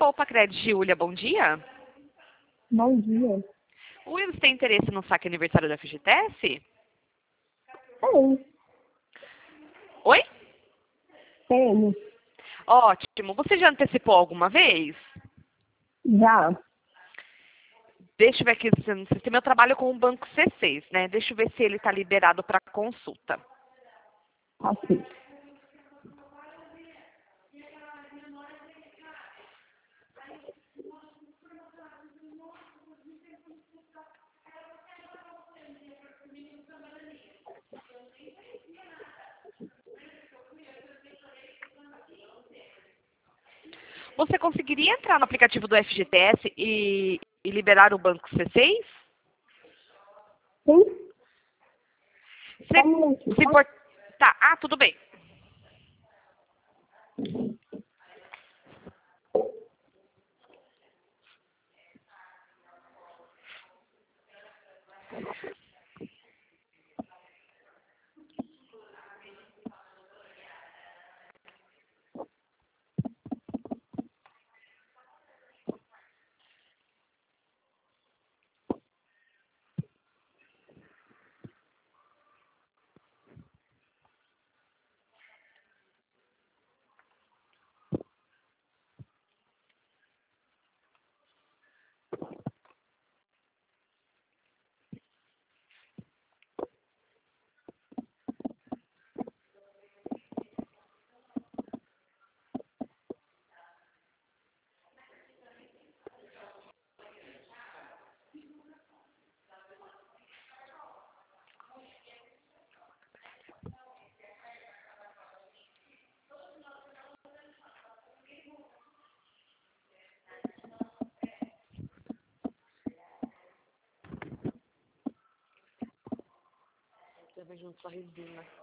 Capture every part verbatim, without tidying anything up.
Poupa Cred, Giulia, bom dia. Bom dia. Will, você tem interesse no saque aniversário da F G T S? Tenho. Oi? Tenho. Ótimo. Você já antecipou alguma vez? Já. Deixa eu ver aqui no sistema. Eu trabalho com o Banco C seis, né? Deixa eu ver se ele está liberado para consulta. Aqui. Você conseguiria entrar no aplicativo do F G T S e, e liberar o Banco C seis? Sim? Se, Só um minutinho, se tá? import... Tá, ah, tudo bem. Eu vejo um sorrisinho, né?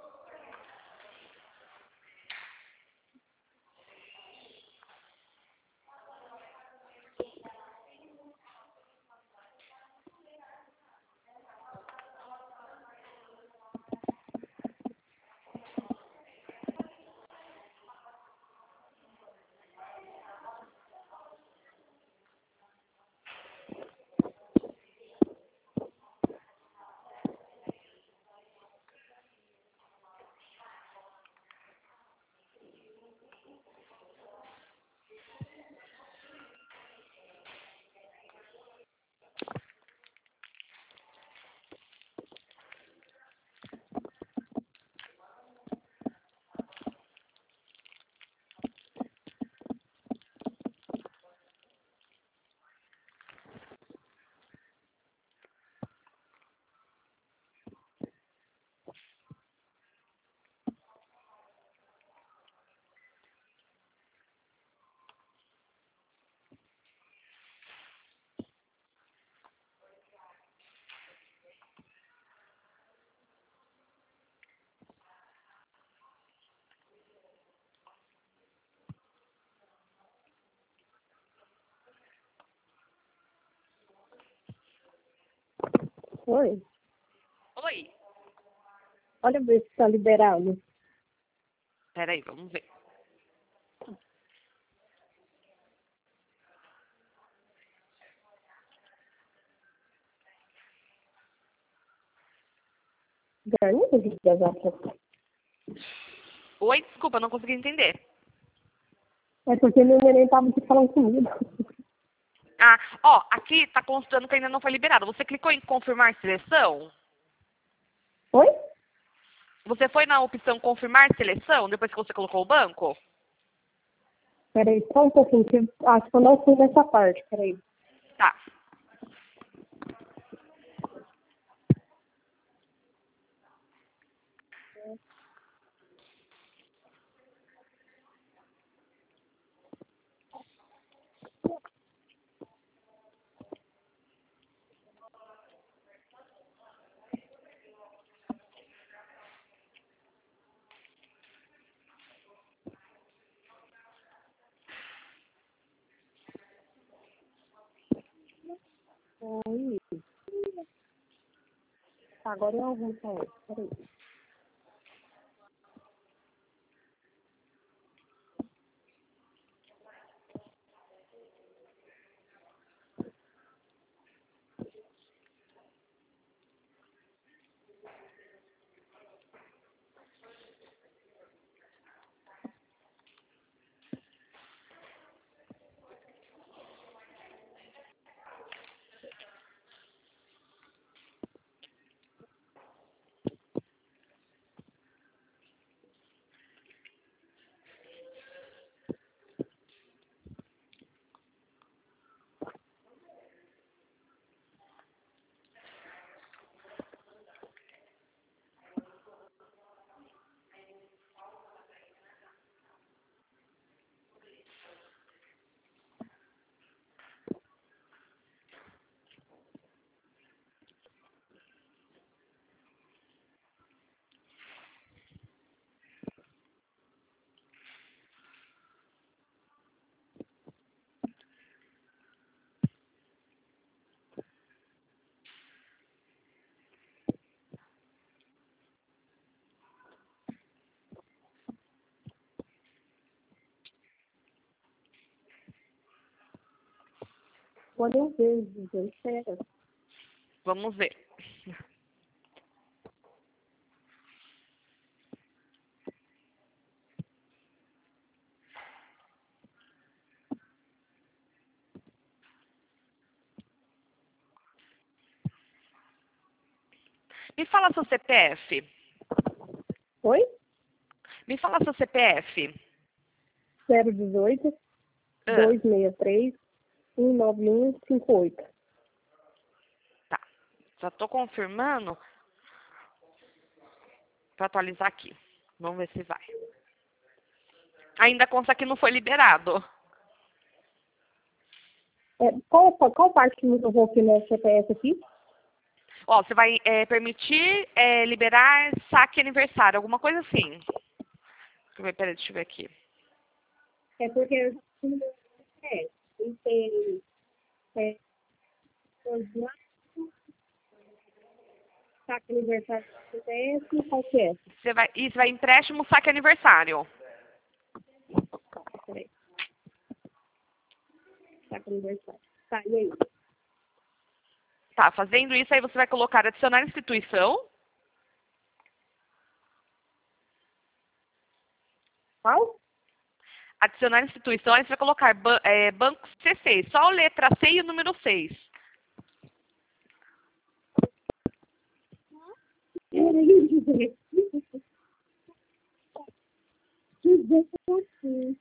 Oi. Oi. Olha ver se está liberado. Peraí, vamos ver. Garanta de desafio. Oi, desculpa, não consegui entender. É porque meu neném estava aqui falando comigo. Ah, ó, aqui tá constando que ainda não foi liberado. Você clicou em confirmar seleção? Oi? Você foi na opção confirmar seleção depois que você colocou o banco? Peraí, só um pouquinho. Que eu acho que eu não fui nessa parte. Peraí. Tá. Oi. Agora eu vou sair. Peraí. podem ver, eu espero. Vamos ver. Me fala seu C P F. Oi? Me fala seu C P F. zero dezoito, Ah, dois seis três, um nove um cinco oito. tá. Já tô confirmando para atualizar aqui. Vamos ver se vai. Ainda consta que não foi liberado. É, qual, qual parte que eu vou aqui no C P F aqui? Ó, você vai é, permitir é, liberar saque aniversário, alguma coisa assim. Deixa eu ver, peraí, deixa eu ver aqui. É porque eu é, tem é, saque aniversário do C P F, qual que é? Você vai, isso vai empréstimo, saque aniversário. Peraí. Saque aniversário. Tá, e aí? Tá, fazendo isso, aí você vai colocar adicionar instituição. Qual? Adicionar instituição, aí você vai colocar ban é, banco C seis, só a letra C e o número seis. Peraí, que desafio.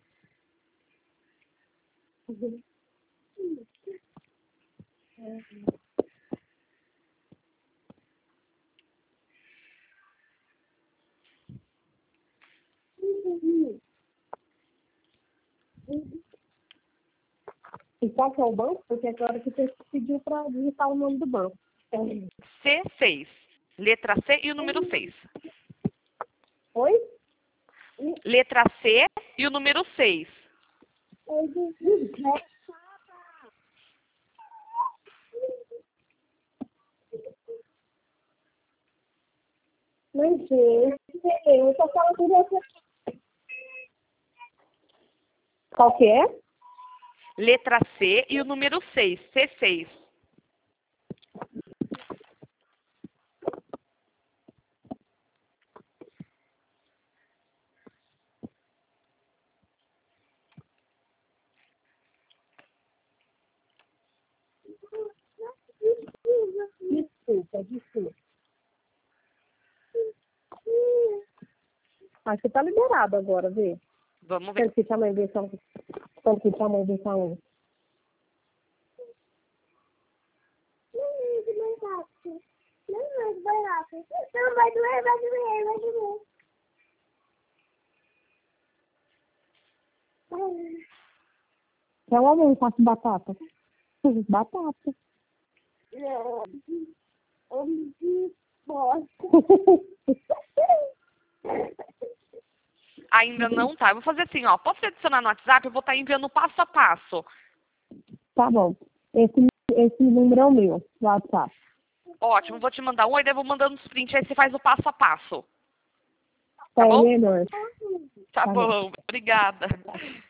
E qual que é o banco? Porque agora que você pediu para digitar o nome do banco. C seis. Letra C e o número seis. Oi? Letra C e o número seis. Mas, gente, eu só falo com você. Qual que é? Letra C e o número seis. C seis. Desculpa, desculpa. Acho que tá liberado agora, vê. Vamos ver. Quero que chama a invenção. Quero que chama a invenção. Não vai doer, vai doer, vai doer. É o homem que faço batata. Batata. Não. Homem de bosta. Ainda não tá. Eu vou fazer assim, ó. Posso adicionar no WhatsApp? Eu vou estar enviando passo a passo. Tá bom. Esse, esse número é o meu, do WhatsApp. Ótimo, vou te mandar um, aí eu vou mandando os prints, aí você faz o passo a passo. Tá Tá bom? melhor. Tá Tá bom. bom, obrigada.